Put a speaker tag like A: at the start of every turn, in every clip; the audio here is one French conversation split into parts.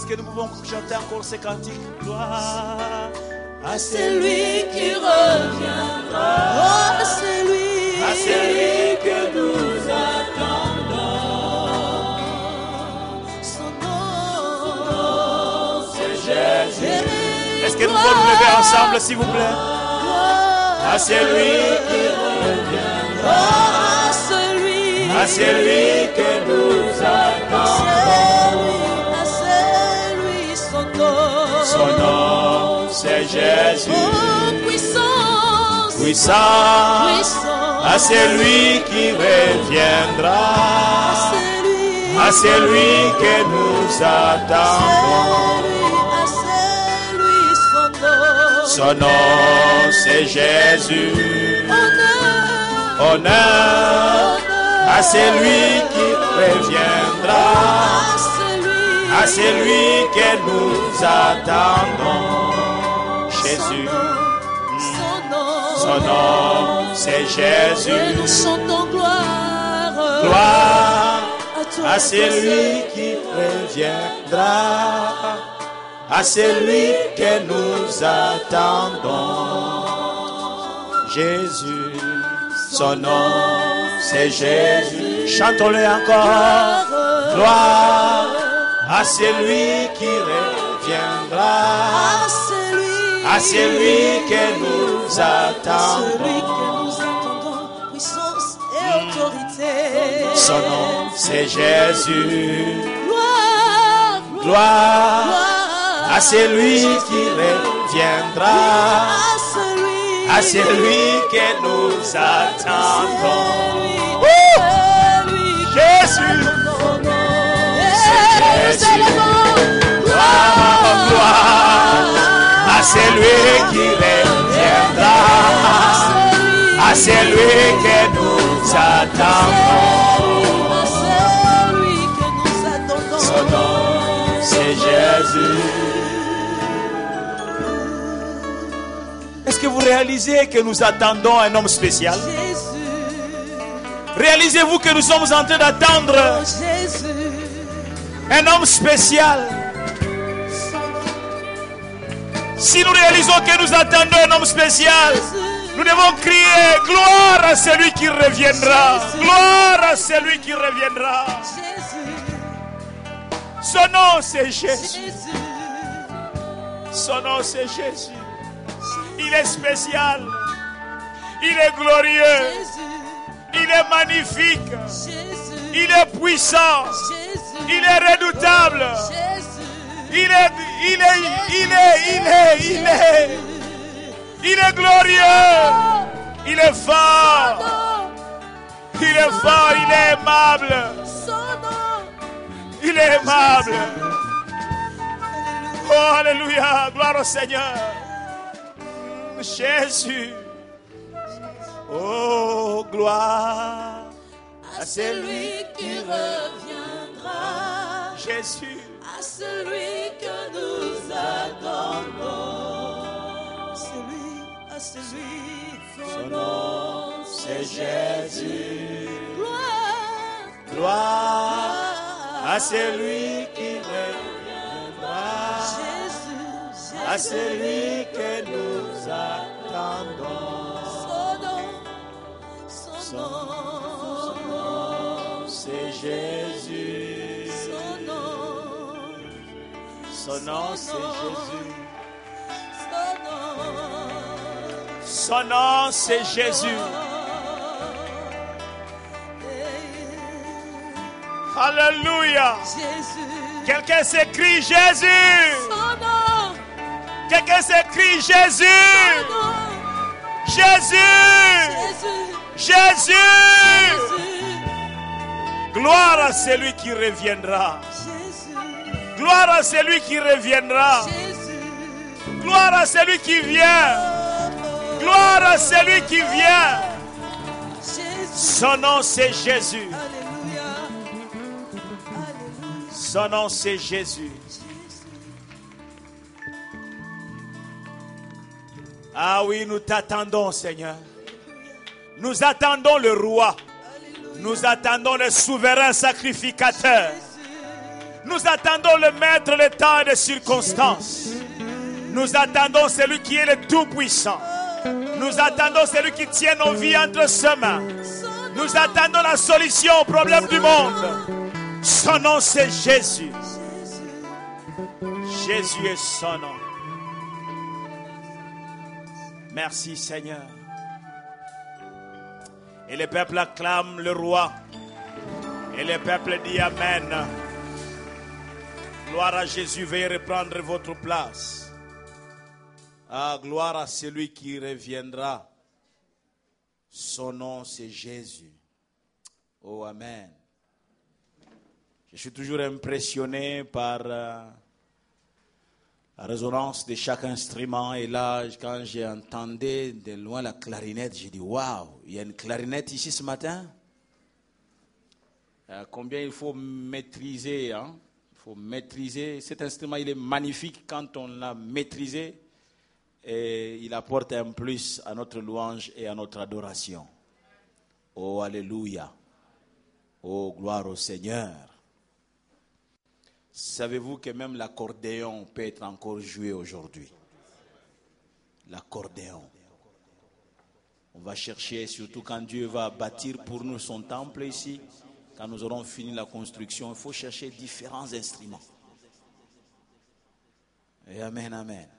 A: que nous pouvons chanter encore ces cantiques? Gloire
B: à celui qui reviendra,
A: à celui
B: que nous attendons. Son nom, c'est Jésus.
A: Est-ce que nous pouvons nous lever ensemble, s'il vous plaît?
B: À celui qui reviendra, à celui que nous attendons. Son nom, c'est Jésus.
A: Oh, puissance,
B: puissance, à celui qui reviendra, à celui que nous attendons. Son nom, c'est Jésus. Honneur à celui qui reviendra, à celui que nous attendons. Jésus, son nom, c'est Jésus.
A: et nous chantons gloire,
B: Gloire à celui qui reviendra, à celui que nous attendons. Jésus, son nom, c'est Jésus. Chantons-le encore. Gloire à celui qui reviendra, à celui que nous attendons.
A: Puissance et autorité.
B: Son nom, c'est Jésus.
A: Gloire,
B: Gloire à celui qui reviendra, à celui que nous attendons. Jésus, c'est Jésus. Gloire à celui qui reviendra, à celui que nous attendons. Son nom, c'est Jésus.
A: Est-ce que vous réalisez que nous attendons un homme spécial? Réalisez-vous que nous sommes en train d'attendre un homme spécial? Si nous réalisons que nous attendons un homme spécial, nous devons crier gloire à celui qui reviendra. Gloire à celui qui reviendra. Son nom c'est Jésus. Son nom c'est Jésus. Il est spécial. Il est glorieux. Il est magnifique. Il est puissant. Il est redoutable. Il est glorieux. Il est fort. Il est fort. Il est aimable. Il est aimable. Oh, alléluia. Gloire au Seigneur. Jésus. Oh, gloire
B: à celui qui reviendra,
A: Jésus,
B: à celui que nous attendons. À celui, son nom, c'est Jésus. Gloire à celui qui reviendra, à celui que nous attendons. Son nom, c'est Jésus. Son nom, c'est Jésus.
A: Son nom, c'est Jésus. Alléluia. Quelqu'un s'écrie Jésus. Quelqu'un s'écrie Jésus. Jésus. Jésus. Gloire à celui qui reviendra. Gloire à celui qui reviendra. Gloire à celui qui vient. Gloire à celui qui vient. Son nom c'est Jésus. Son nom c'est Jésus. Ah oui, nous t'attendons, Seigneur. Nous attendons le roi. Nous attendons le souverain sacrificateur. Nous attendons le maître, le temps et les circonstances. Nous attendons celui qui est le Tout-Puissant. Nous attendons celui qui tient nos vies entre ses mains. Nous attendons la solution au problème du monde. Son nom, c'est Jésus. Jésus est son nom. Merci Seigneur. Et le peuple acclame le roi. Et le peuple dit Amen. Gloire à Jésus, veuillez reprendre votre place. Ah, gloire à celui qui reviendra. Son nom, c'est Jésus. Oh, Amen. Je suis toujours impressionné par la résonance de chaque instrument. Et là, quand j'entendais de loin la clarinette, j'ai dit, waouh, il y a une clarinette ici ce matin. Combien il faut maîtriser, hein? Il faut maîtriser. Cet instrument, il est magnifique quand on l'a maîtrisé. Et il apporte un plus à notre louange et à notre adoration. Oh, alléluia. Oh, gloire au Seigneur. Savez-vous que même l'accordéon peut être encore joué aujourd'hui? L'accordéon. On va chercher, surtout quand Dieu va bâtir pour nous son temple ici, quand nous aurons fini la construction, il faut chercher différents instruments. Et amen, amen.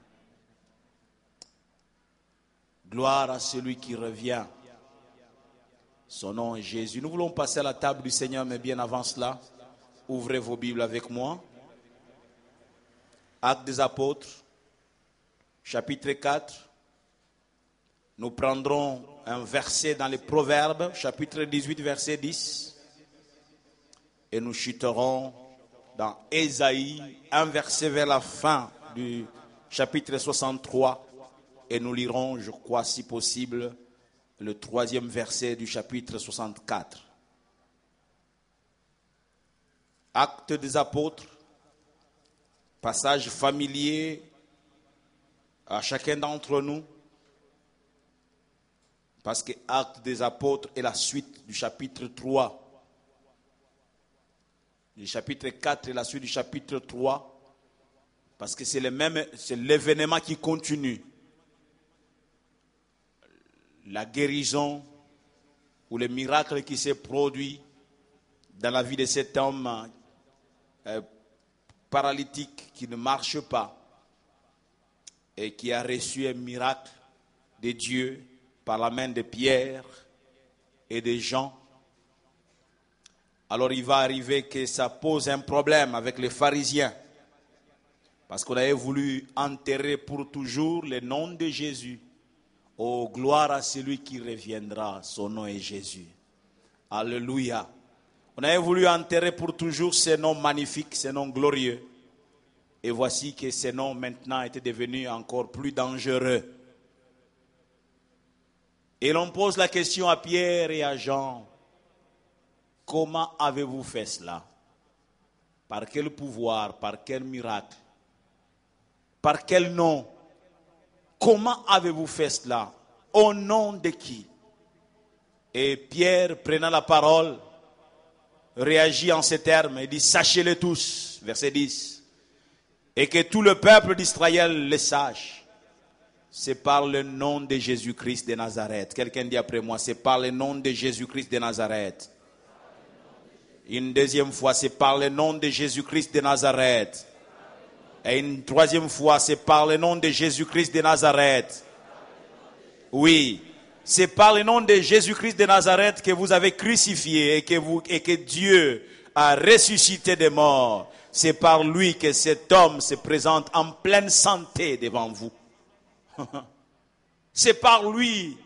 A: Gloire à celui qui revient. Son nom est Jésus. Nous voulons passer à la table du Seigneur, mais bien avant cela, ouvrez vos Bibles avec moi. Actes des Apôtres, chapitre 4. Nous prendrons un verset dans les Proverbes, chapitre 18, verset 10. Et nous chuterons dans Ésaïe, un verset vers la fin du chapitre 63. Et nous lirons, je crois, si possible, le 3e verset du chapitre 64. Actes des Apôtres, passage familier à chacun d'entre nous, parce que Actes des Apôtres est la suite du chapitre 3. Le chapitre 4 est la suite du chapitre 3, parce que c'est l'événement qui continue. La guérison ou le miracle qui s'est produit dans la vie de cet homme paralytique qui ne marche pas et qui a reçu un miracle de Dieu par la main de Pierre et de Jean. Alors il va arriver que ça pose un problème avec les pharisiens parce qu'on avait voulu enterrer pour toujours le nom de Jésus. Oh, gloire à celui qui reviendra, son nom est Jésus. Alléluia. On avait voulu enterrer pour toujours ce nom magnifique, ce nom glorieux. Et voici que ce nom maintenant était devenu encore plus dangereux. Et l'on pose la question à Pierre et à Jean. Comment avez-vous fait cela? Par quel pouvoir? Par quel miracle? Par quel nom? Comment avez-vous fait cela? Au nom de qui? Et Pierre, prenant la parole, réagit en ces termes et dit, sachez-le tous, verset 10, et que tout le peuple d'Israël le sache. C'est par le nom de Jésus-Christ de Nazareth. Quelqu'un dit après moi, c'est par le nom de Jésus-Christ de Nazareth. Une deuxième fois, c'est par le nom de Jésus-Christ de Nazareth. Et une troisième fois, c'est par le nom de Jésus-Christ de Nazareth. Oui, c'est par le nom de Jésus-Christ de Nazareth que vous avez crucifié et que Dieu a ressuscité des morts. C'est par lui que cet homme se présente en pleine santé devant vous. C'est par lui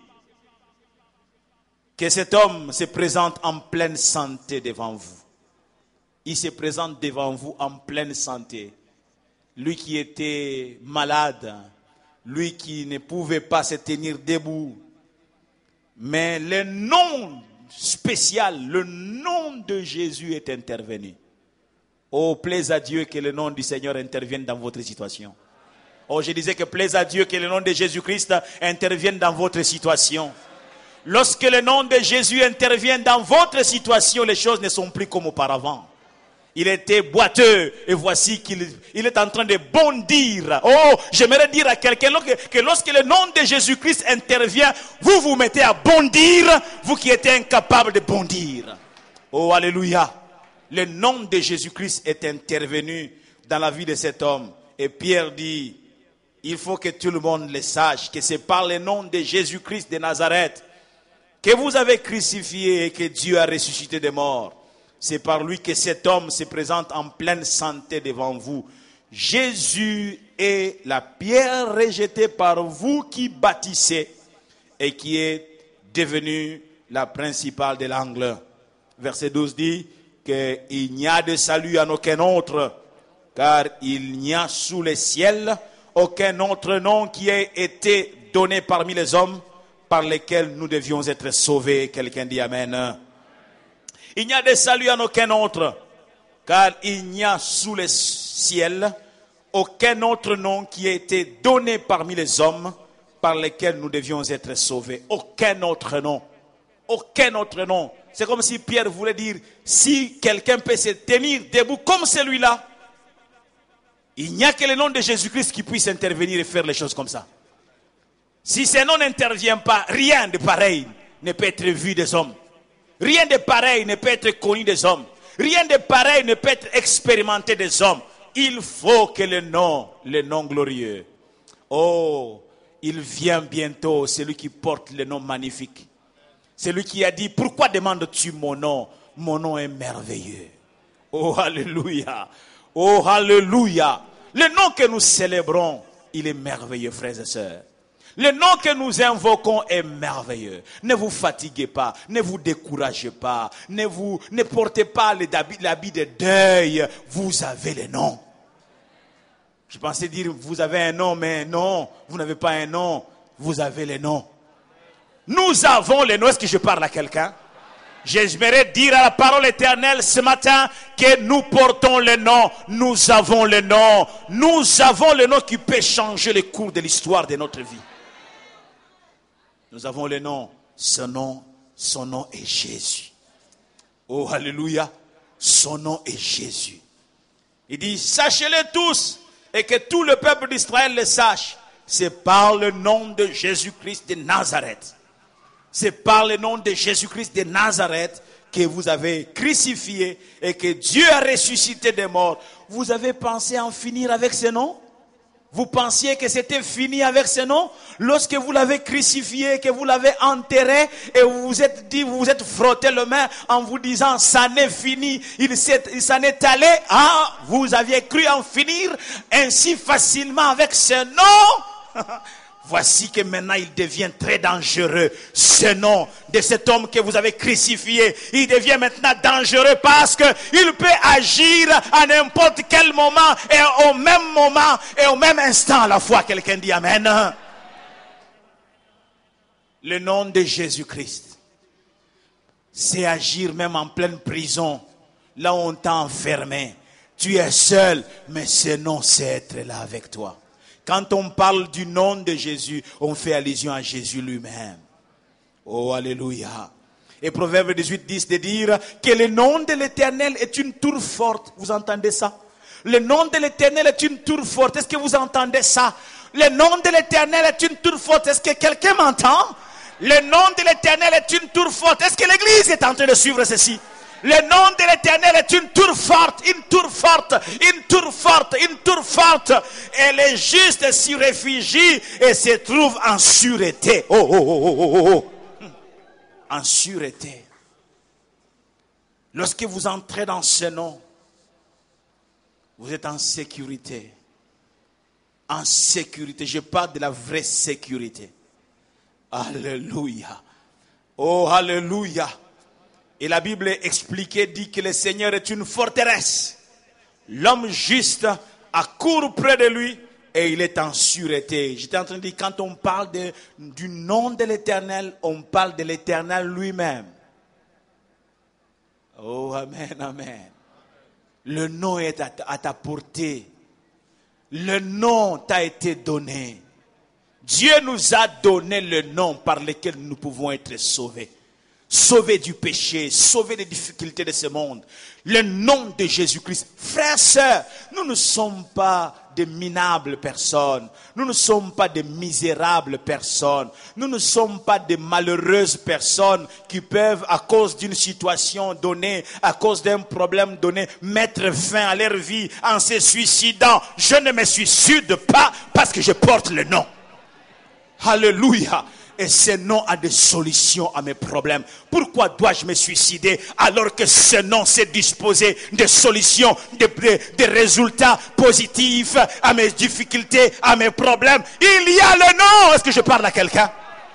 A: que cet homme se présente en pleine santé devant vous. Il se présente devant vous en pleine santé. Lui qui était malade, lui qui ne pouvait pas se tenir debout. Mais le nom spécial, le nom de Jésus est intervenu. Oh, plaise à Dieu que le nom du Seigneur intervienne dans votre situation. Oh, je disais que plaise à Dieu que le nom de Jésus-Christ intervienne dans votre situation. Lorsque le nom de Jésus intervient dans votre situation, les choses ne sont plus comme auparavant. Il était boiteux et voici qu'il est en train de bondir. Oh, j'aimerais dire à quelqu'un que lorsque le nom de Jésus-Christ intervient, vous vous mettez à bondir, vous qui êtes incapables de bondir. Oh, alléluia. Le nom de Jésus-Christ est intervenu dans la vie de cet homme. Et Pierre dit, il faut que tout le monde le sache, que c'est par le nom de Jésus-Christ de Nazareth que vous avez crucifié et que Dieu a ressuscité des morts. C'est par lui que cet homme se présente en pleine santé devant vous. Jésus est la pierre rejetée par vous qui bâtissez et qui est devenue la principale de l'angle. Verset 12 dit qu'il n'y a de salut en aucun autre, car il n'y a sous le ciel aucun autre nom qui ait été donné parmi les hommes par lesquels nous devions être sauvés. Quelqu'un dit Amen. Il n'y a de salut en aucun autre, car il n'y a sous le ciel aucun autre nom qui ait été donné parmi les hommes par lesquels nous devions être sauvés. Aucun autre nom. Aucun autre nom. C'est comme si Pierre voulait dire, si quelqu'un peut se tenir debout comme celui-là, il n'y a que le nom de Jésus-Christ qui puisse intervenir et faire les choses comme ça. Si ce nom n'intervient pas, rien de pareil ne peut être vu des hommes. Rien de pareil ne peut être connu des hommes. Rien de pareil ne peut être expérimenté des hommes. Il faut que le nom glorieux. Oh, il vient bientôt, celui qui porte le nom magnifique. Celui qui a dit, pourquoi demandes-tu mon nom? Mon nom est merveilleux. Oh, alléluia. Oh, alléluia. Le nom que nous célébrons, il est merveilleux, frères et sœurs. Le nom que nous invoquons est merveilleux. Ne vous fatiguez pas, ne vous découragez pas, ne portez pas l'habit de deuil. Vous avez le nom. Je pensais dire, vous avez un nom, mais non, vous n'avez pas un nom. Vous avez le nom. Nous avons le nom. Est-ce que je parle à quelqu'un? J'aimerais dire à la parole éternelle ce matin que nous portons le nom. Nous avons le nom. Nous avons le nom qui peut changer le cours de l'histoire de notre vie. Nous avons le nom. Son nom est Jésus. Oh, alléluia. Son nom est Jésus. Il dit, sachez-le tous et que tout le peuple d'Israël le sache. C'est par le nom de Jésus-Christ de Nazareth. C'est par le nom de Jésus-Christ de Nazareth que vous avez crucifié et que Dieu a ressuscité des morts. Vous avez pensé en finir avec ce nom? Vous pensiez que c'était fini avec ce nom? Lorsque vous l'avez crucifié, que vous l'avez enterré et vous vous êtes dit, vous vous êtes frotté les mains en vous disant, ça n'est fini, il s'en est allé. Ah, vous aviez cru en finir ainsi facilement avec ce nom? Voici que maintenant il devient très dangereux. Ce nom de cet homme que vous avez crucifié, il devient maintenant dangereux parce qu'il peut agir à n'importe quel moment et au même instant à la fois. Quelqu'un dit Amen. Le nom de Jésus-Christ, c'est agir même en pleine prison, là où on t'a enfermé. Tu es seul, mais ce nom c'est être là avec toi. Quand on parle du nom de Jésus, on fait allusion à Jésus lui-même. Oh, alléluia. Et Proverbe 18, 10 de dire que le nom de l'Éternel est une tour forte. Vous entendez ça? Le nom de l'Éternel est une tour forte. Est-ce que vous entendez ça? Le nom de l'Éternel est une tour forte. Est-ce que quelqu'un m'entend? Le nom de l'Éternel est une tour forte. Est-ce que l'Église est en train de suivre ceci? Le nom de l'Éternel est une tour forte, une tour forte, une tour forte, une tour forte. Et les justes s'y réfugient et se trouvent en sûreté. Oh, oh, oh, oh, oh, oh. En sûreté. Lorsque vous entrez dans ce nom, vous êtes en sécurité. En sécurité. Je parle de la vraie sécurité. Alléluia. Oh, alléluia. Et la Bible expliquée dit que le Seigneur est une forteresse. L'homme juste accourt près de lui et il est en sûreté. J'étais en train de dire, quand on parle du nom de l'Éternel, on parle de l'Éternel lui-même. Oh, amen, amen. Le nom est à ta portée. Le nom t'a été donné. Dieu nous a donné le nom par lequel nous pouvons être sauvés. sauver du péché, sauver des difficultés de ce monde. Le nom de Jésus-Christ. Frères, sœurs, nous ne sommes pas de minables personnes. Nous ne sommes pas de misérables personnes. Nous ne sommes pas de malheureuses personnes qui peuvent, à cause d'une situation donnée, à cause d'un problème donné, mettre fin à leur vie en se suicidant. Je ne me suicide pas parce que je porte le nom. Alléluia. Et ce nom a des solutions à mes problèmes. Pourquoi dois-je me suicider alors que ce nom s'est disposé de solutions, de résultats positifs à mes difficultés, à mes problèmes? Il y a le nom. Est-ce que je parle à quelqu'un?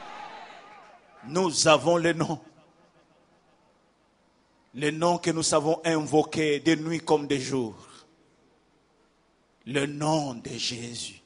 A: Nous avons le nom. Le nom que nous savons invoquer de nuit comme de jour. Le nom de Jésus.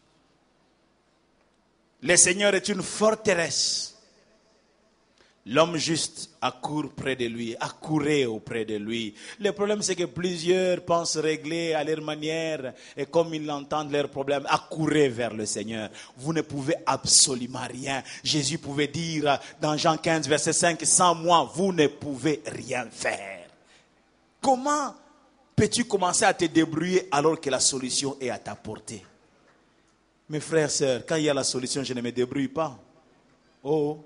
A: Le Seigneur est une forteresse. L'homme juste accourt près de lui, accourait auprès de lui. Le problème, c'est que plusieurs pensent régler à leur manière et comme ils entendent leurs problèmes, accourir vers le Seigneur. Vous ne pouvez absolument rien. Jésus pouvait dire dans Jean 15, verset 5, sans moi, vous ne pouvez rien faire. Comment peux-tu commencer à te débrouiller alors que la solution est à ta portée? Mes frères et sœurs, quand il y a la solution, je ne me débrouille pas. Oh.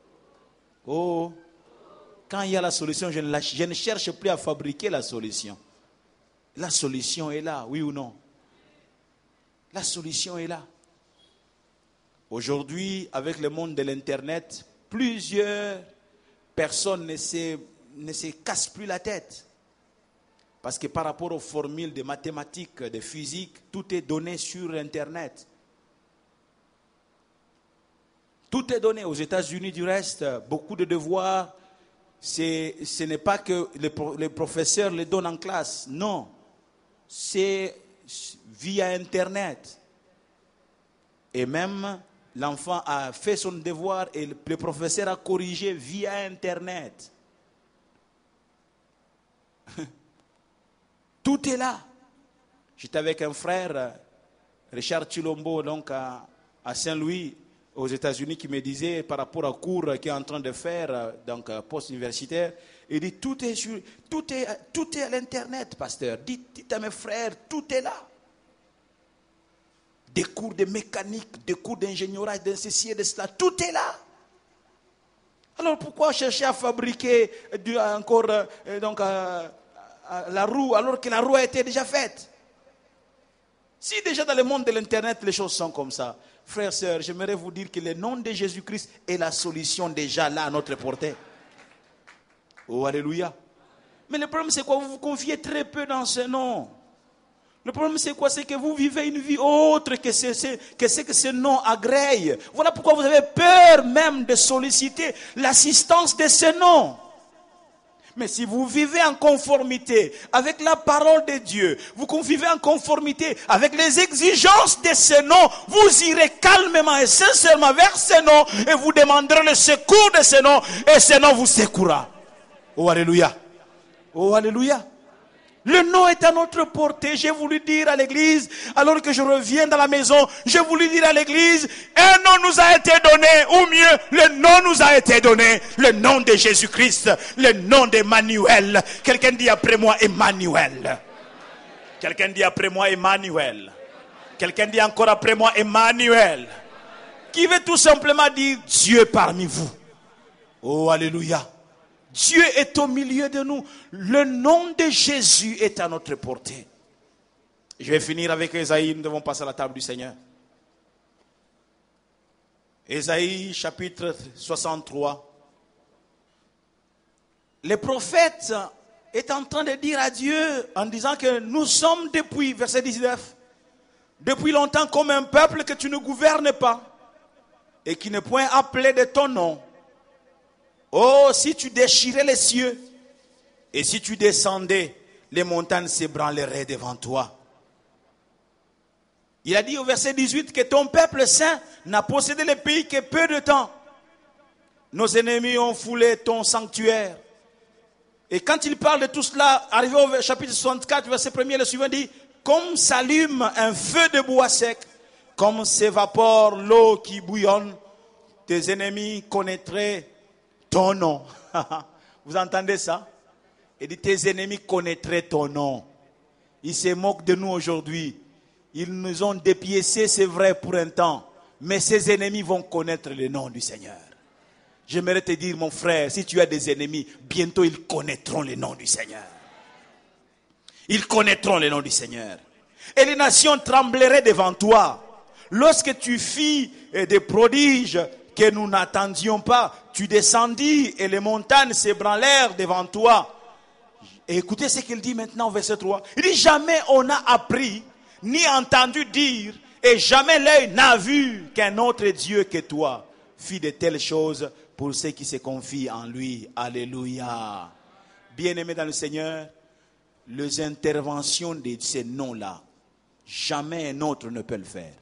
A: Quand il y a la solution, je ne cherche plus à fabriquer la solution. La solution est là, oui ou non? La solution est là. Aujourd'hui, avec le monde de l'Internet, plusieurs personnes ne se cassent plus la tête. Parce que par rapport aux formules de mathématiques, de physique, tout est donné sur Internet. Tout est donné. Aux États-Unis, du reste, beaucoup de devoirs, ce n'est pas que les professeurs les donnent en classe. Non. C'est via Internet. Et même, l'enfant a fait son devoir et le professeur a corrigé via Internet. Tout est là. J'étais avec un frère, Richard Chilombo, donc à Saint-Louis, aux États-Unis, qui me disait par rapport au cours qu'il est en train de faire, donc post-universitaire, il dit tout est à l'internet, pasteur. Dites à mes frères, tout est là. Des cours de mécanique, des cours d'ingénieurage, de ceci et de cela, tout est là. Alors pourquoi chercher à fabriquer encore la roue alors que la roue a été déjà faite? Si déjà dans le monde de l'internet les choses sont comme ça, frères, sœurs, j'aimerais vous dire que le nom de Jésus-Christ est la solution déjà là à notre portée. Oh, alléluia. Mais le problème c'est quoi? Vous vous confiez très peu dans ce nom. Le problème c'est quoi? C'est que vous vivez une vie autre que ce que ce nom agrée. Voilà pourquoi vous avez peur même de solliciter l'assistance de ce nom. Mais si vous vivez en conformité avec la parole de Dieu, vous vivez en conformité avec les exigences de ce nom, vous irez calmement et sincèrement vers ce nom et vous demanderez le secours de ce nom et ce nom vous secourra. Oh alléluia. Oh alléluia. Le nom est à notre portée. J'ai voulu dire à l'église, alors que je reviens dans la maison, j'ai voulu dire à l'église, un nom nous a été donné, ou mieux, le nom nous a été donné, le nom de Jésus-Christ, le nom d'Emmanuel. Quelqu'un dit après moi, Emmanuel. Quelqu'un dit après moi, Emmanuel. Quelqu'un dit encore après moi, Emmanuel. Qui veut tout simplement dire Dieu parmi vous. Oh, alléluia. Dieu est au milieu de nous. Le nom de Jésus est à notre portée. Je vais finir avec Ésaïe. Nous devons passer à la table du Seigneur. Ésaïe chapitre 63. Le prophète est en train de dire à Dieu en disant que nous sommes depuis, verset 19, depuis longtemps comme un peuple que tu ne gouvernes pas et qui n'est point appelé de ton nom. Oh, si tu déchirais les cieux et si tu descendais, les montagnes s'ébranleraient devant toi. Il a dit au verset 18 que ton peuple saint n'a possédé le pays que peu de temps. Nos ennemis ont foulé ton sanctuaire. Et quand il parle de tout cela, arrivé au chapitre 64, verset 1er, le suivant dit, comme s'allume un feu de bois sec, comme s'évapore l'eau qui bouillonne, tes ennemis connaîtraient ton nom. Vous entendez ça? Il dit, tes ennemis connaîtraient ton nom. Ils se moquent de nous aujourd'hui. Ils nous ont dépiécés, c'est vrai, pour un temps. Mais ces ennemis vont connaître le nom du Seigneur. J'aimerais te dire, mon frère, si tu as des ennemis, bientôt ils connaîtront le nom du Seigneur. Ils connaîtront le nom du Seigneur. Et les nations trembleraient devant toi. Lorsque tu fis des prodiges que nous n'attendions pas, tu descendis et les montagnes s'ébranlèrent devant toi. Et écoutez ce qu'il dit maintenant au verset 3. Il dit, jamais on n'a appris, ni entendu dire, et jamais l'œil n'a vu qu'un autre Dieu que toi fit de telles choses pour ceux qui se confient en lui. Alléluia. Bien-aimés dans le Seigneur, les interventions de ces noms-là, jamais un autre ne peut le faire.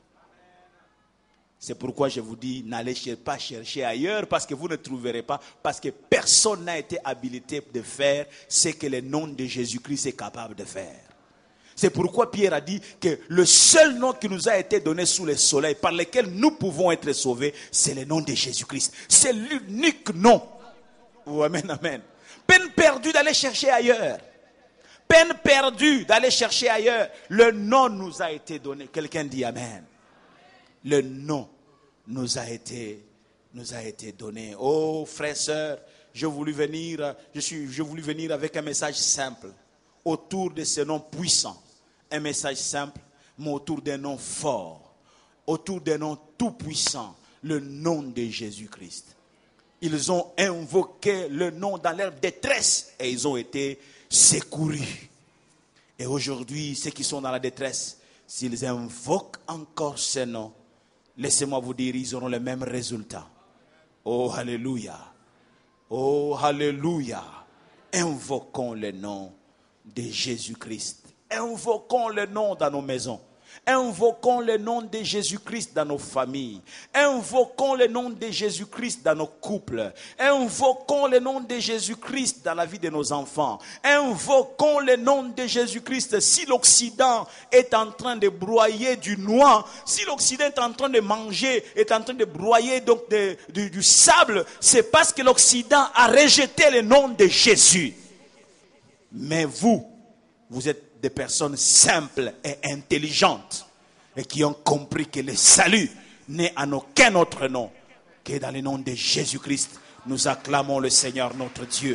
A: C'est pourquoi je vous dis, n'allez pas chercher ailleurs parce que vous ne trouverez pas, parce que personne n'a été habilité de faire ce que le nom de Jésus-Christ est capable de faire. C'est pourquoi Pierre a dit que le seul nom qui nous a été donné sous le soleil, par lequel nous pouvons être sauvés, c'est le nom de Jésus-Christ. C'est l'unique nom. Oh, amen, amen. Peine perdue d'aller chercher ailleurs. Peine perdue d'aller chercher ailleurs. Le nom nous a été donné. Quelqu'un dit amen. Le nom nous a été donné. Oh, frères, sœurs, je voulais venir avec un message simple autour de ce nom puissant. Un message simple, mais autour d'un nom fort, autour d'un nom tout puissant, le nom de Jésus-Christ. Ils ont invoqué le nom dans leur détresse et ils ont été secourus. Et aujourd'hui, ceux qui sont dans la détresse, s'ils invoquent encore ce nom, laissez-moi vous dire, ils auront le même résultat. Oh, alléluia. Oh, alléluia. Invoquons le nom de Jésus-Christ. Invoquons le nom dans nos maisons. Invoquons le nom de Jésus-Christ dans nos familles. Invoquons le nom de Jésus-Christ dans nos couples. Invoquons le nom de Jésus-Christ dans la vie de nos enfants. Invoquons le nom de Jésus-Christ. Si l'Occident est en train de broyer du noix, si l'Occident est en train de manger, est en train de broyer donc du sable, c'est parce que l'Occident a rejeté le nom de Jésus. Mais vous êtes des personnes simples et intelligentes et qui ont compris que le salut n'est en aucun autre nom que dans le nom de Jésus-Christ. Nous acclamons le Seigneur notre Dieu.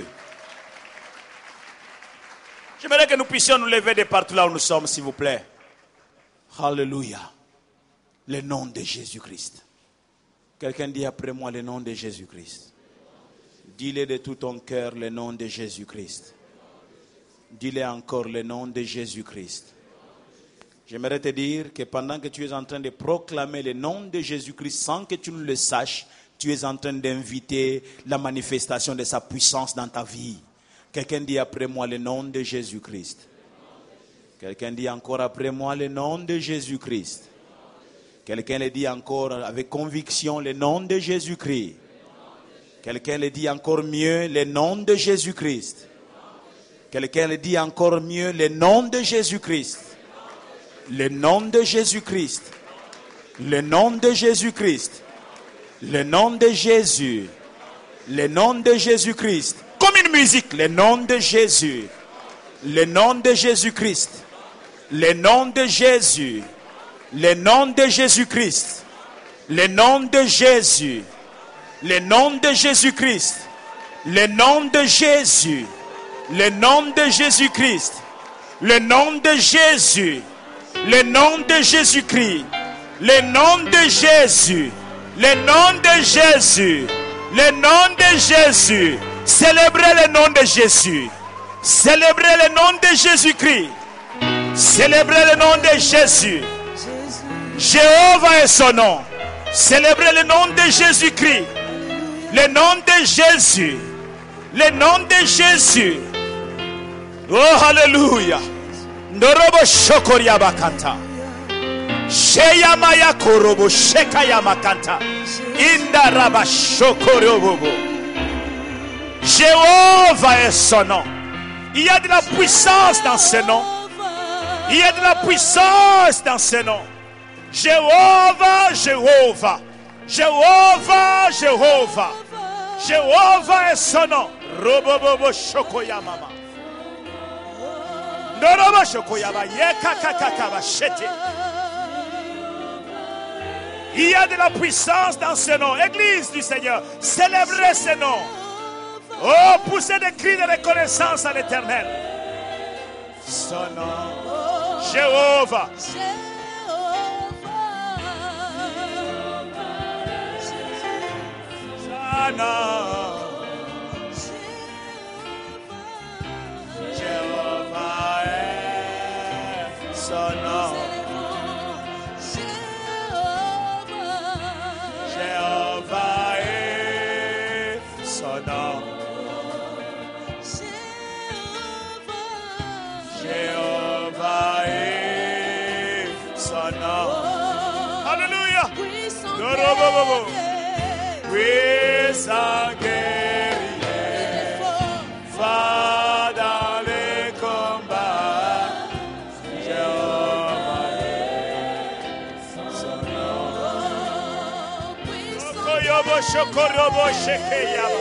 A: J'aimerais que nous puissions nous lever de partout là où nous sommes, s'il vous plaît. Alléluia. Le nom de Jésus-Christ. Quelqu'un dit après moi le nom de Jésus-Christ. Dis-le de tout ton cœur, le nom de Jésus-Christ. Dis-le encore, le nom de Jésus-Christ. J'aimerais te dire que pendant que tu es en train de proclamer le nom de Jésus-Christ sans que tu ne le saches, tu es en train d'inviter la manifestation de sa puissance dans ta vie. Quelqu'un dit après moi le nom de Jésus-Christ. Quelqu'un dit encore après moi le nom de Jésus-Christ. Quelqu'un le dit encore avec conviction, le nom de Jésus-Christ. Quelqu'un le dit encore mieux, le nom de Jésus-Christ. Quelqu'un le dit encore mieux, le nom de Jésus-Christ. Le nom de Jésus-Christ. Le nom de Jésus-Christ. Le nom de Jésus. Le nom de Jésus-Christ. Comme une musique, le nom de Jésus. Le nom de Jésus-Christ. Le nom de Jésus. Le nom de Jésus-Christ. Le nom de Jésus. Le nom de Jésus-Christ. Le nom de Jésus. Le nom de Jésus-Christ. Le nom de Jésus. Le nom de Jésus-Christ. Le nom de Jésus. Le nom de Jésus. Le nom de Jésus. Célébrez le nom de Jésus. Célébrez le nom de Jésus-Christ. Célébrez le nom de Jésus. Jéhovah est son nom. Célébrez le nom de Jésus-Christ. Le nom de Jésus. Le nom de Jésus. Oh, alléluia. Ndorobo shokoria bakanta. Sheyamaya korobo shekaya makanta. Indaraba shokorobo. Jéhovah est son nom. Il y a de la puissance dans ce nom. Il y a de la puissance dans ce nom. Jéhovah, Jéhovah. Jéhovah, Jéhovah. Jéhovah est son nom. Robobobo shokoya mama. Norobo shokoya ba yekakakaka ba shete. Il y a de la puissance dans ce nom. Église du Seigneur, célébrez ce nom. Oh, poussez des cris de reconnaissance à l'Éternel. Son nom, Jéhovah. Son nom, Jéhovah est son nom. Jéhovah est son nom. Jéhovah est son nom. Alléluia. Puissant guerrier, va dans les combats. Jéhovah est son nom. Koyobo shokorobo shekeyaba.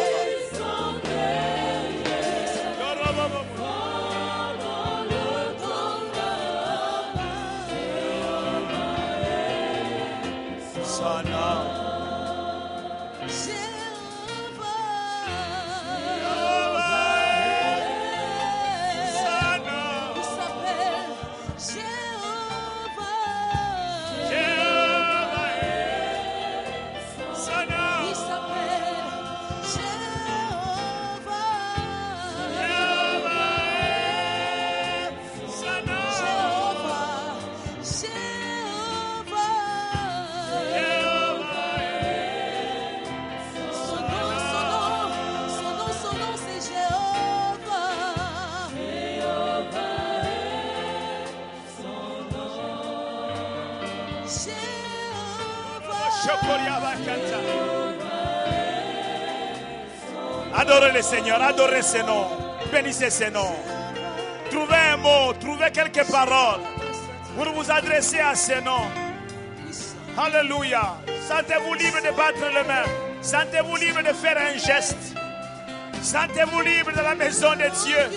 A: Adorez le Seigneur, adorez ses noms, bénissez ses noms. Trouvez un mot, trouvez quelques paroles pour vous adresser à ses noms. Alléluia. Sentez-vous libre de battre les mains. Sentez-vous libre de faire un geste. Sentez-vous libre de la maison de Dieu.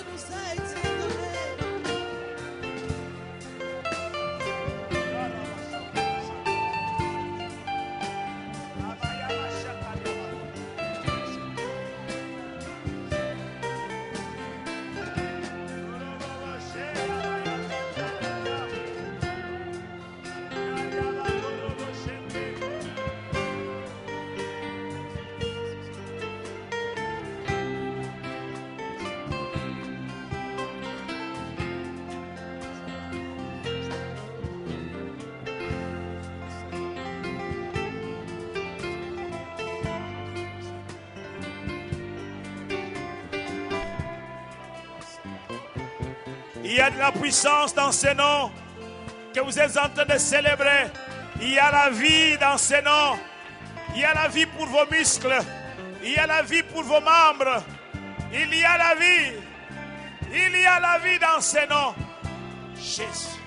A: Il y a de la puissance dans ce nom que vous êtes en train de célébrer. Il y a la vie dans ce nom. Il y a la vie pour vos muscles. Il y a la vie pour vos membres. Il y a la vie. Il y a la vie dans ce nom. Jésus.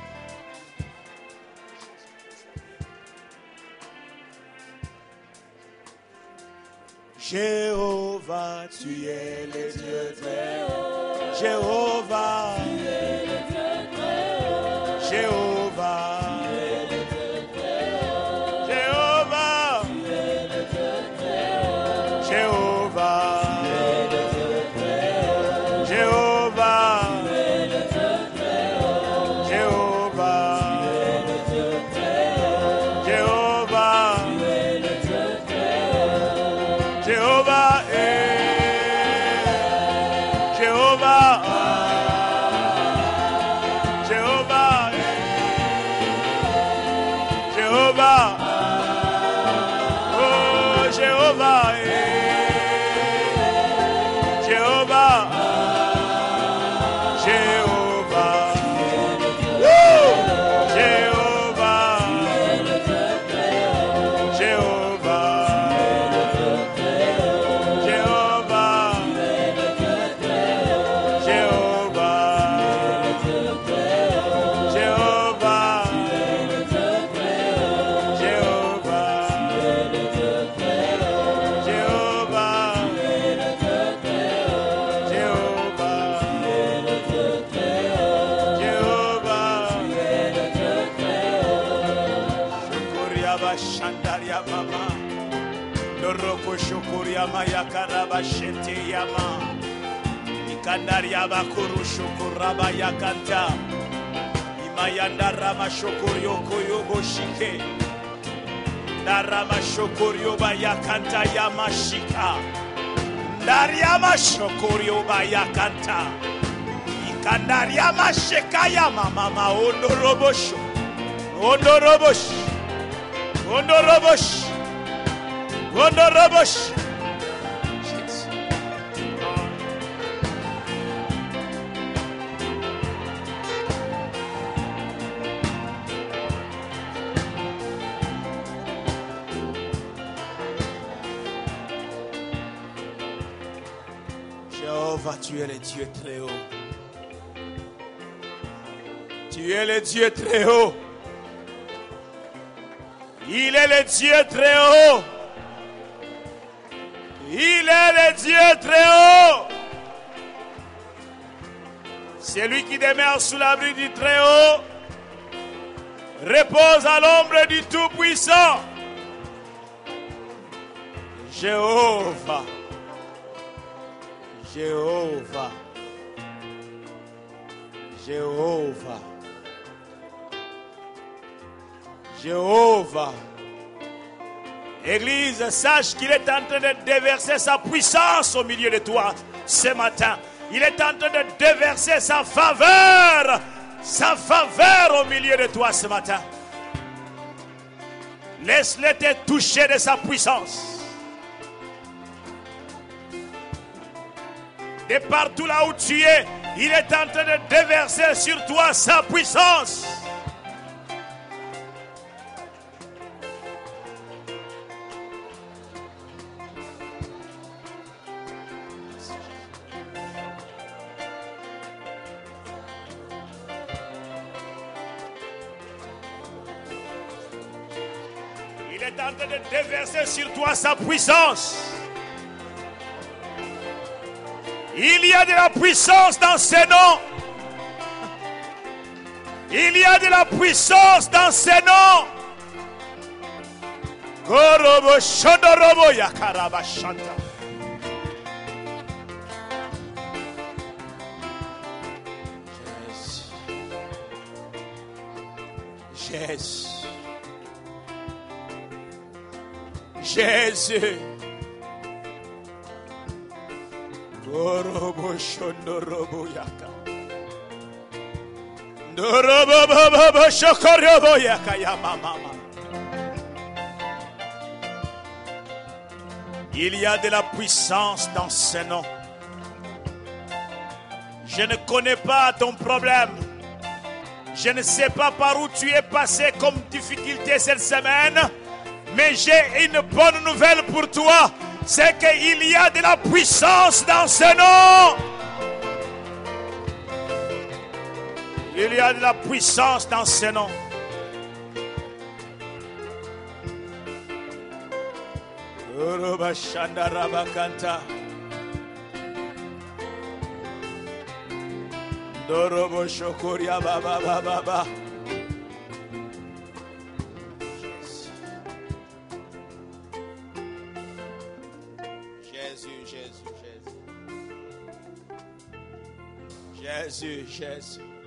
A: Jéhovah, tu es le Dieu très haut. Jéhovah, tu es le Dieu très haut. Jéhovah, tu es le Dieu très haut. Jéhovah, tu es le Dieu très haut. Jéhovah, tu es le Dieu très haut. Jéhovah, tu es le Dieu très haut. Jéhovah, tu es le Dieu très haut. Jéhovah, tu es le Dieu très haut. Jéhovah est Jéhovah. yama yakaraba shete yama. Ikandaria bakuru shukuraba yakanta. Imayanda rama shukurio koyobo shike. Narama shukurio bayakanta yama shika. Nariama shukurio bayakanta. Ikandariama sheka yama mama ondorobosh. Ondorobosh. Ondorobosh. Ondorobosh. Jéhovah, tu es le Dieu très haut. Tu es le Dieu très haut. Il est le Dieu très haut. Il est le Dieu très haut. C'est lui qui demeure sous l'abri du très haut. Repose à l'ombre du Tout-Puissant. Jéhovah. Jéhovah. Jéhovah. Jéhovah. Église, sache qu'il est en train de déverser sa puissance au milieu de toi ce matin. Il est en train de déverser sa faveur au milieu de toi ce matin. Laisse-le te toucher de sa puissance. Et partout là où tu es, il est en train de déverser sur toi sa puissance. Il est en train de déverser sur toi sa puissance. Il y a de la puissance dans ces noms. Il y a de la puissance dans ces noms. Korobo shodorobo yakaraba shanta. Jésus. Jésus. Korobo shondorobo yaka. Ndorobo baba shokorobo yaka ya mama. Il y a de la puissance dans ce nom. Je ne connais pas ton problème. Je ne sais pas par où tu es passé comme difficulté cette semaine. Mais j'ai une bonne nouvelle pour toi. C'est qu'il y a de la puissance dans ce nom. Il y a de la puissance dans ce nom. Dorobo shokoria baba baba baba. Jésus, Jésus.